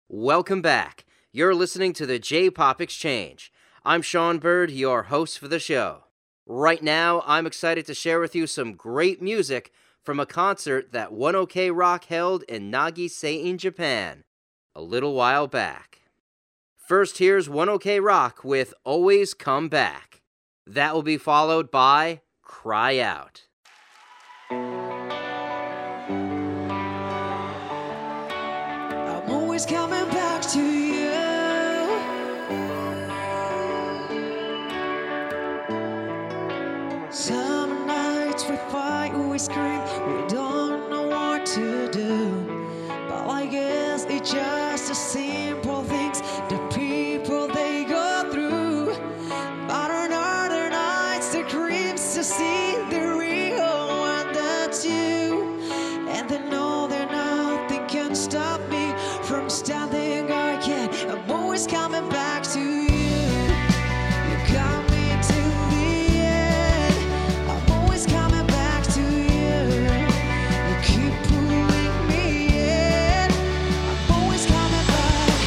Welcome back. You're listening to the J-Pop Exchange. I'm Sean Bird, your host for the show. Right now, I'm excited to share with you some great music from a concert that 1OK Rock held in Nagi-Sein, Japan, a little while back. First, here's 1OK Rock with Always Come Back. That will be followed by Cry Out. I'm always coming back to you. Some nights we fight, we scream, we don't know what to do. But I guess it's just the simple things the people they go through. But on other nights the dreams to see the real one, that's you. And they know that nothing can stop me from standing again. I'm always coming back to you. You got me to the end. I'm always coming back to you. You keep pulling me in. I'm always coming back.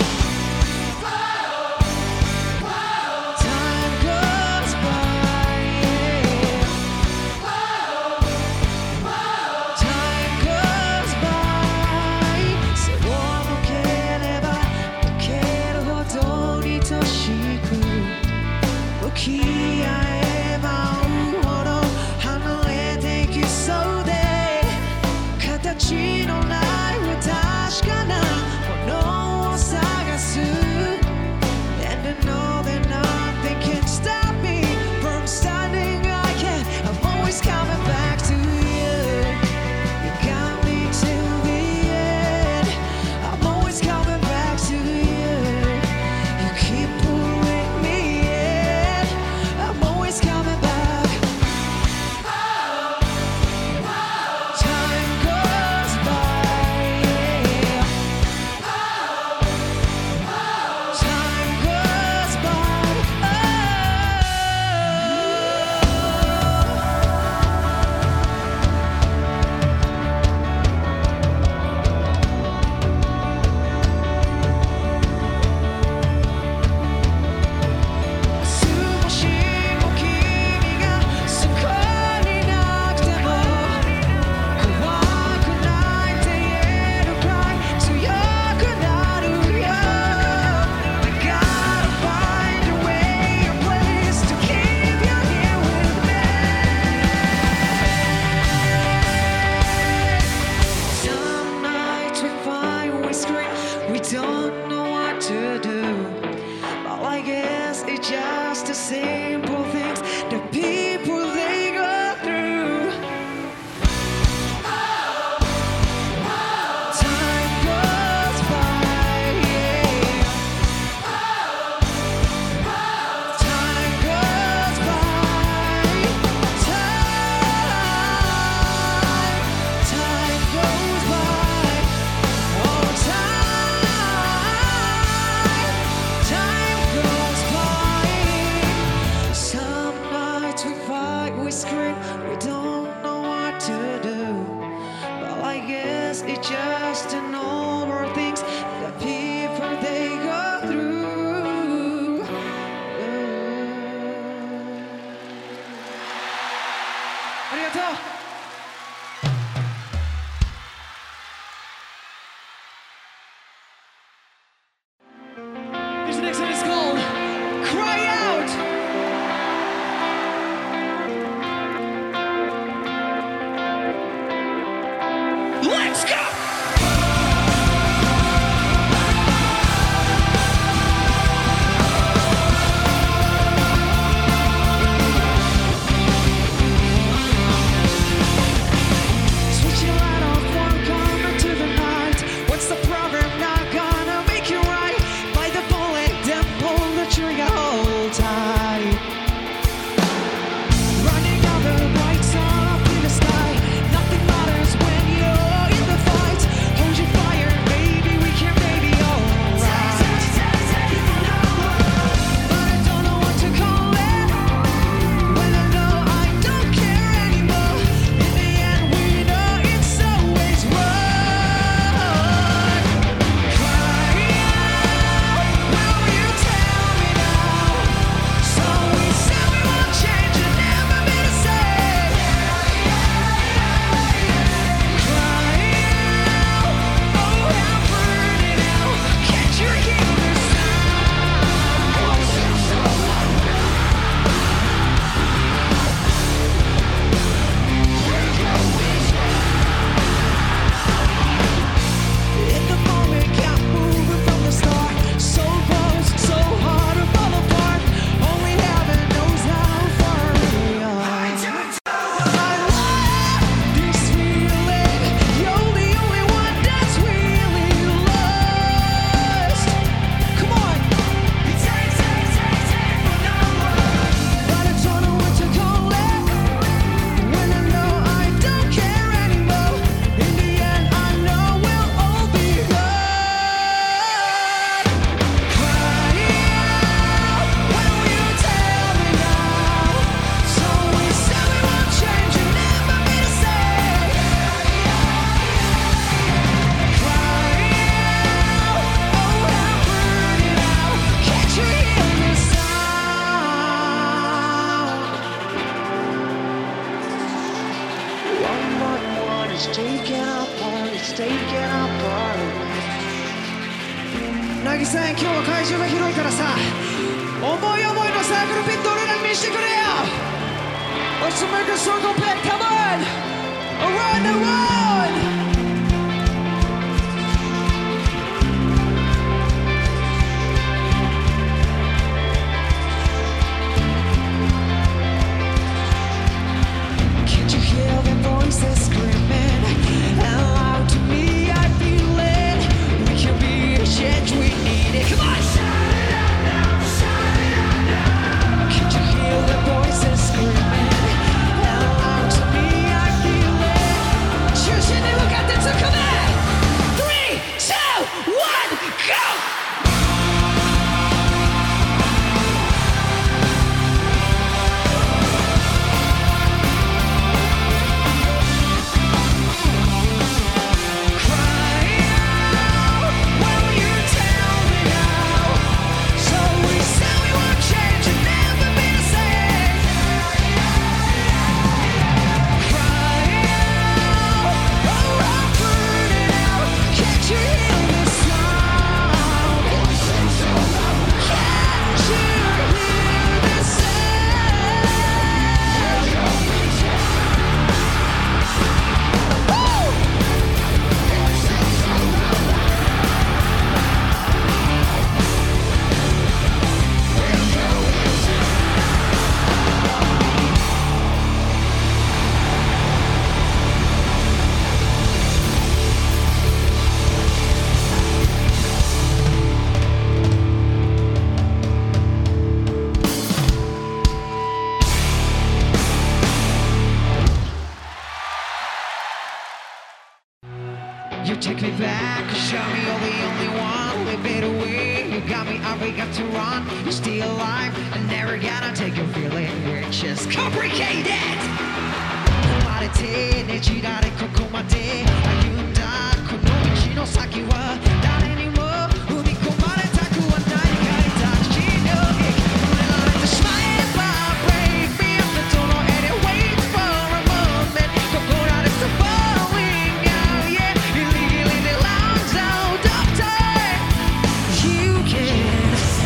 Time goes by, yeah. Time goes by. 背を向ければ向けるほどに愛しく向き合えば追うほど離れていきそうで形のない不確かなものを探す And I know that nothing can stop me from standing again. I'm always coming back to you. You got me till the end. I'm always coming back to you. You keep pulling me in. I'm always coming back. Time goes by, yeah. Time goes by. We don't know what to do, but I guess it's just the simple things the people they go through. Time goes by, yeah. Time goes by. Time goes by. Oh, time goes by. なぎさん今日は会場が広いからさ思い思いのサークルピット俺らに見せてくれよ Let's make a circle pit, come on! Around the world! Can't you hear their voices screaming out loud to me? I feel it. We can be a change, we need it. Come on! Can't you hear their voices screaming out loud to me? I feel it. 中心に向かって突っ込め 3, 2, 1, go! You take me back, show me you're the only one. Leave it away, you got me, I got to run. You're still alive, and never gonna take your feeling. We're just complicated. 生まれてねじられここまで歩んだこの道の先は誰にも踏み込まれたくはないからタクシーの駅触れられてしまえば Break me up the tunnel and it waits for a moment ここらで so falling out yeah illegally the lungs out of time you can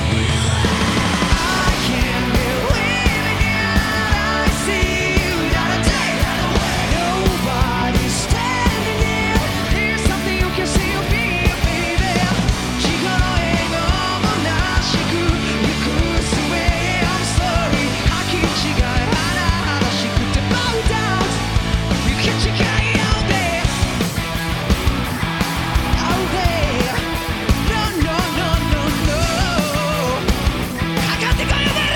I can't believe it yet I see you that a day nobody's standing there there's something you can see of me baby 力笑顔もなしく行く末 I'm sorry 履き違え甚だしくて bow down you can't check out there out there no no no no no かかってこいよベラ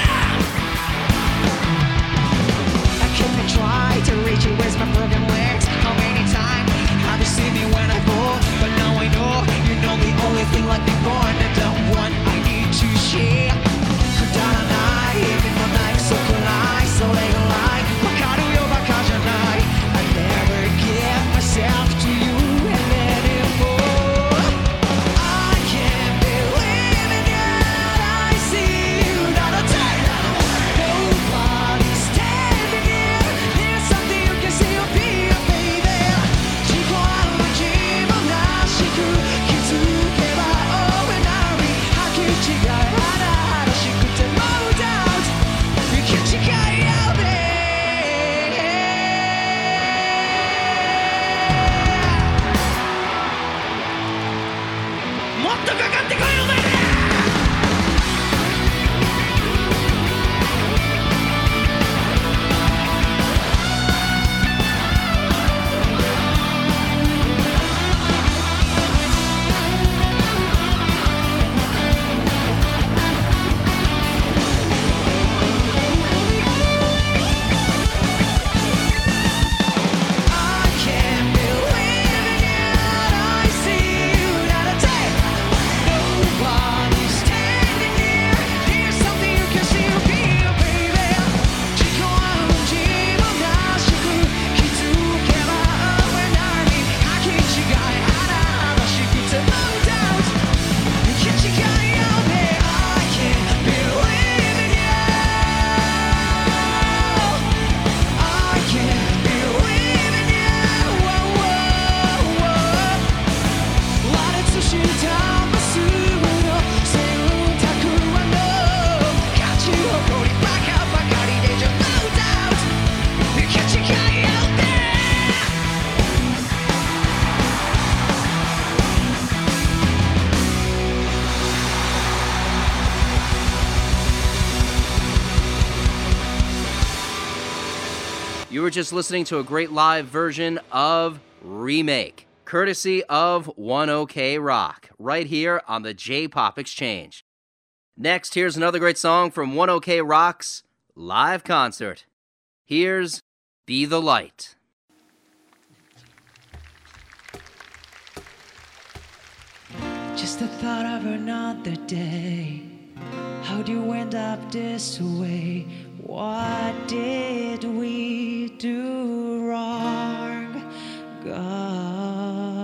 I keep on trying to reach you with my broken legs. How many times have you seen me when I fall? But now I know you know the only thing like before, and the one I need to share. くだらない意味もないそこないそれがないわかるよバカじゃない I never give myself to you and anymore. I can't believe it yet. I see you not a day. Nobody's standing here. There's something you can see of me, baby. 自己ある自分らしく気づけば ordinary 履き違え You were just listening to a great live version of Remake, courtesy of One OK Rock, right here on the J-Pop Exchange. Next, here's another great song from One OK Rock's live concert. Here's Be the Light. Just the thought of another day. How'd you end up this way? What did we do wrong, God?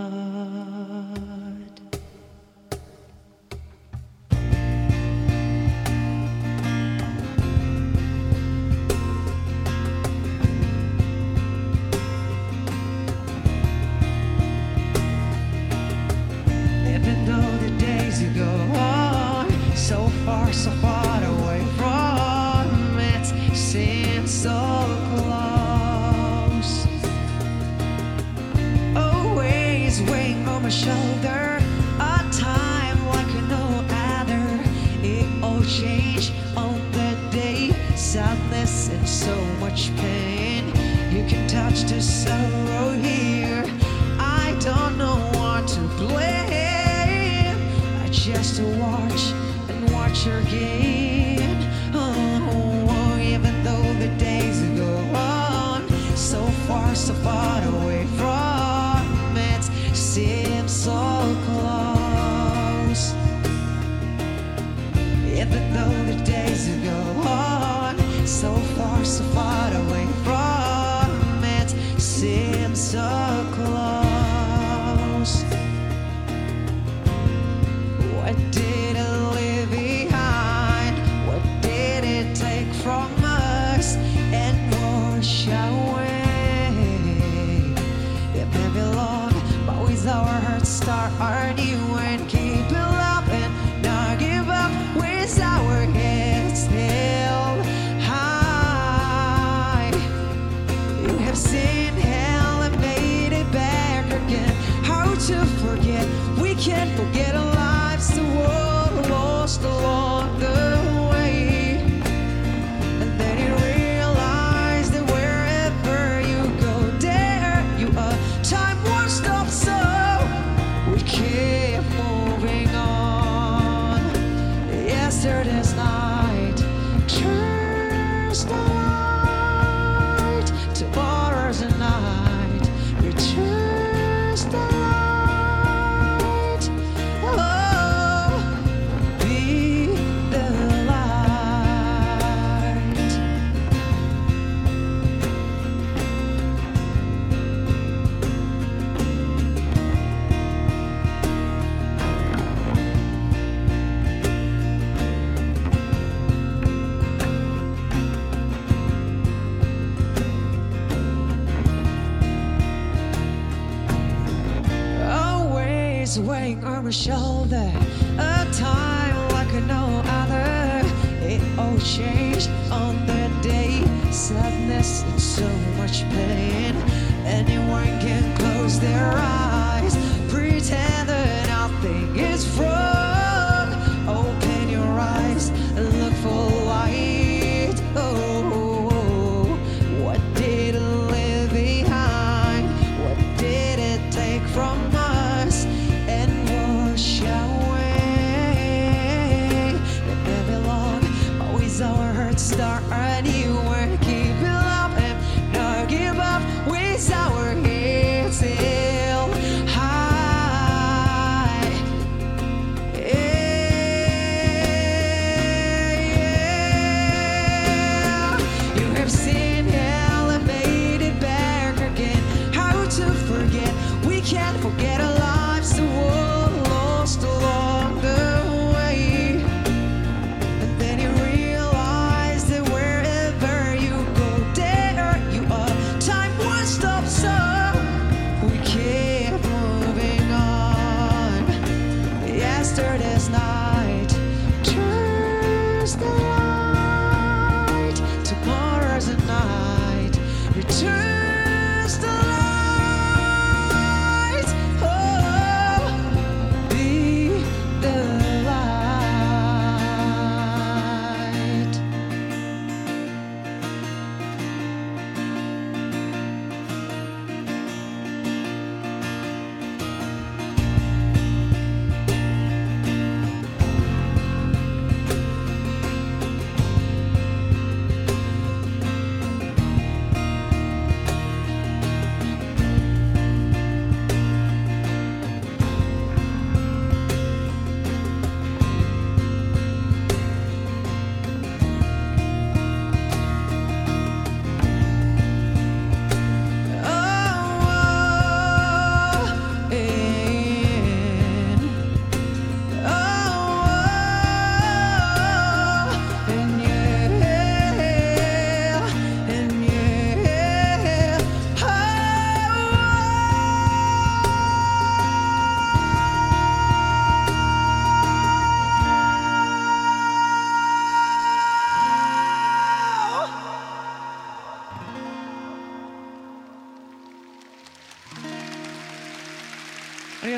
Even though the days go on, so far away from it, seems so close. Always weighing on my shoulder, a time like no other. It all changed on the day, sadness and so much pain. You can touch the sorrow here. I don't know what to blame. I just watch and watch your game. Oh, even though the days go on, so far away from it, seems so close. Even though the days go on, so far away from it, seems so close. What did I leave behind? What did it take from us and wash away? It may be long, but with our hearts start new and keep it up and not give up with our heads held high. You have seen hell and made it back again. How to forget? We can't forget our lives. The world lost along the way, and then you realize that wherever you go, there you are. Time won't stop, so we keep moving on. Yesterday's night turns the light. Tomorrow's a night returns the light. Weighing on my shoulder, a time like no other. It all changed on the day, sadness and so much pain. Anyone can close their eyes, pretend that nothing is wrong. Open your eyes and look for light. Oh, what did I leave behind? What did it take from us and wash away? It may be long, always our hearts start anew and keep it up and not give up with our heads held high. Yeah. You have seen hell and made it back again. How to forget? We can't forget our lives. The world lost along the way, and then you realize that wherever you go, there you are. Time won't stop, so we keep moving on. Yesterday's night turns the light. Tomorrow's a night returns the light. Oh, be the light.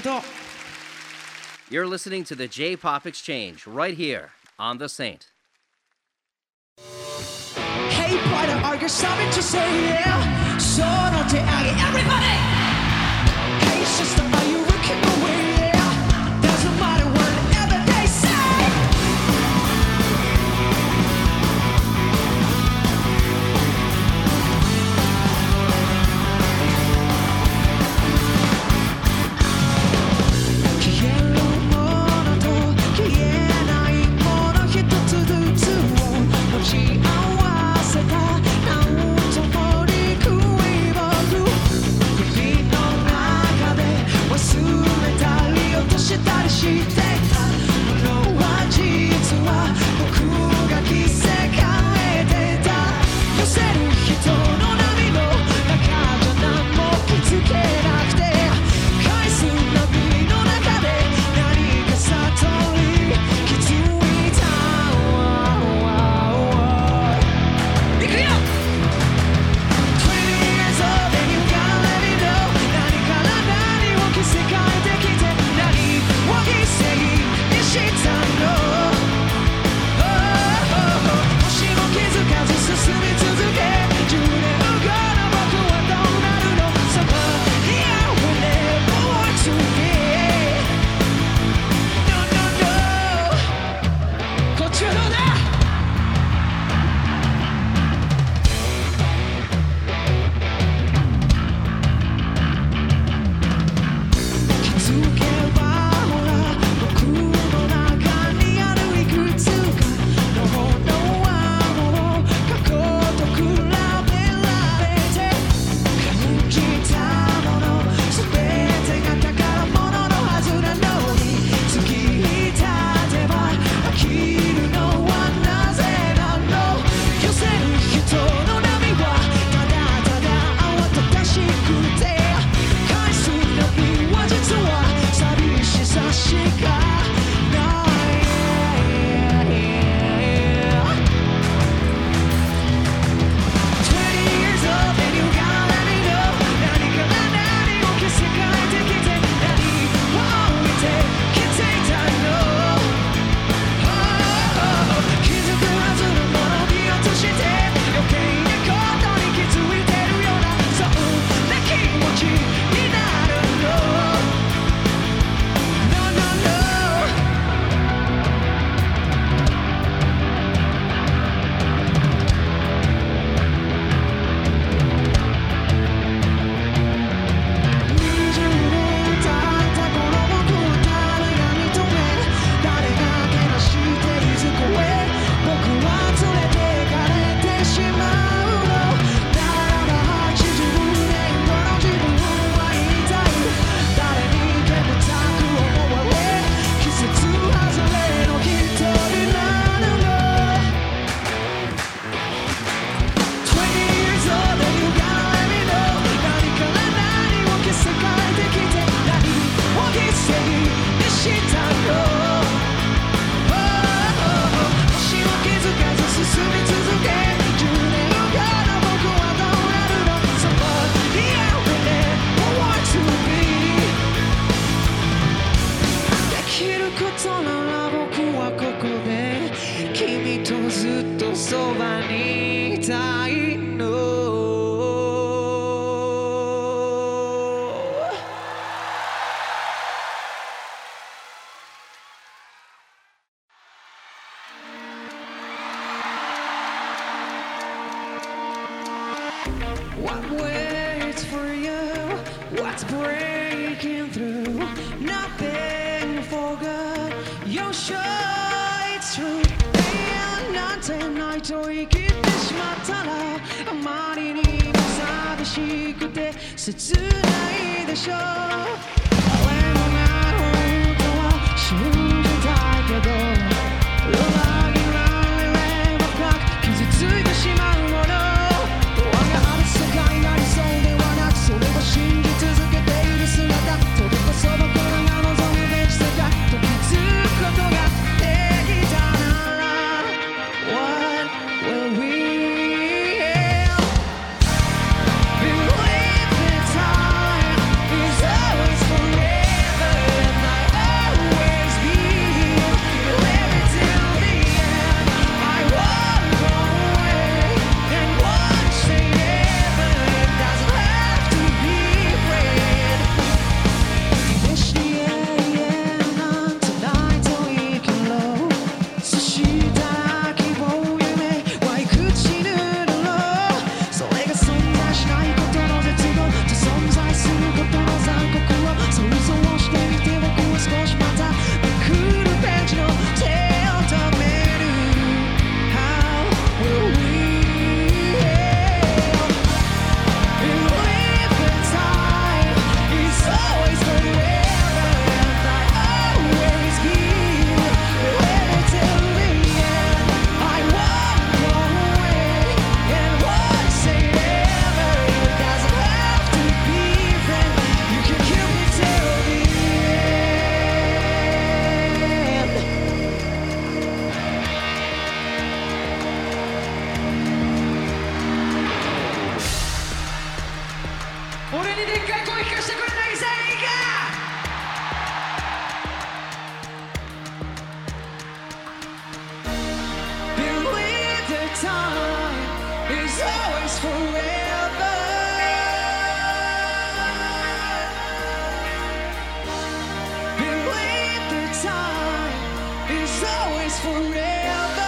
とう。 You're listening to the J-Pop Exchange right here on The Saint. Hey brother, are you something to say? Yeah. So don't take everybody. Hey sister, are you looking away? Yeah. Doesn't matter whatever they say. What waits for you? What's breaking through? Nothing for good. You're sure it's true. なんてないと生きてしまったらあまりにも寂しくて切ないでしょう。俺のなる本当は信じたいけど裏切られれば深く傷ついてしまうもの。世界が理想ではなくそれを信じ続けている姿それこそ僕らが望むべき世界と気づくことができたなら What will we have? Believe that time is always forever always forever.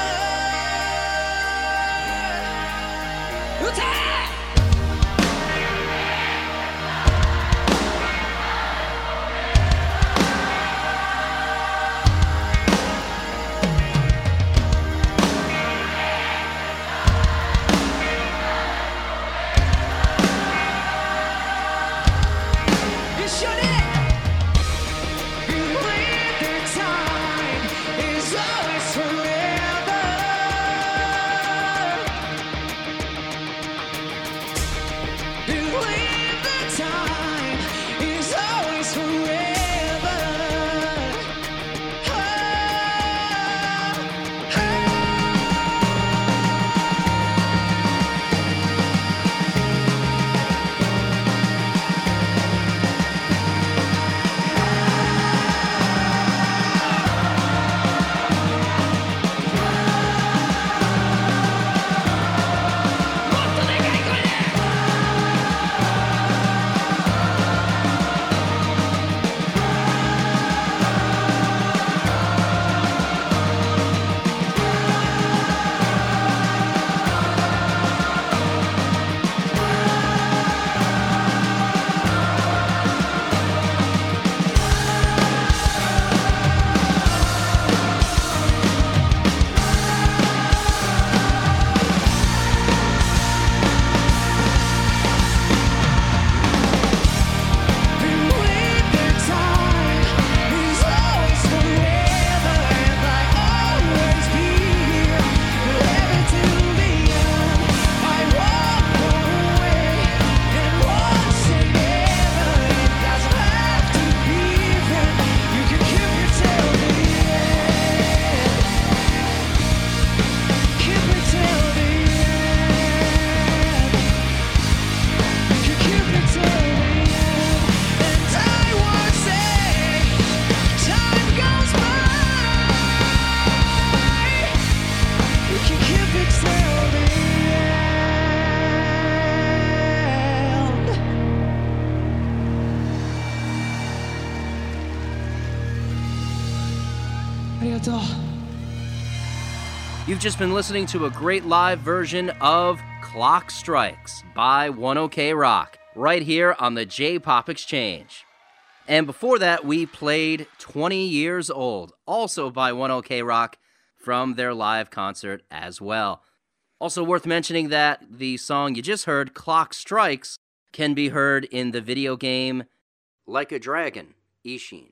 You've just been listening to a great live version of Clock Strikes by 10K Rock, right here on the J-Pop Exchange. And before that, we played 20 Years Old, also by 10K Rock, from their live concert as well. Also worth mentioning that the song you just heard, Clock Strikes, can be heard in the video game Like a Dragon, Ishin.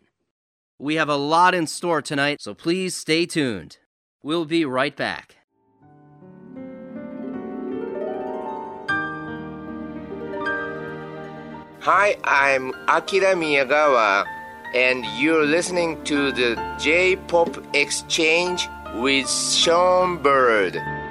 We have a lot in store tonight, so please stay tuned. We'll be right back. Hi, I'm Akira Miyagawa, and you're listening to the J-Pop Exchange with Sean Bird.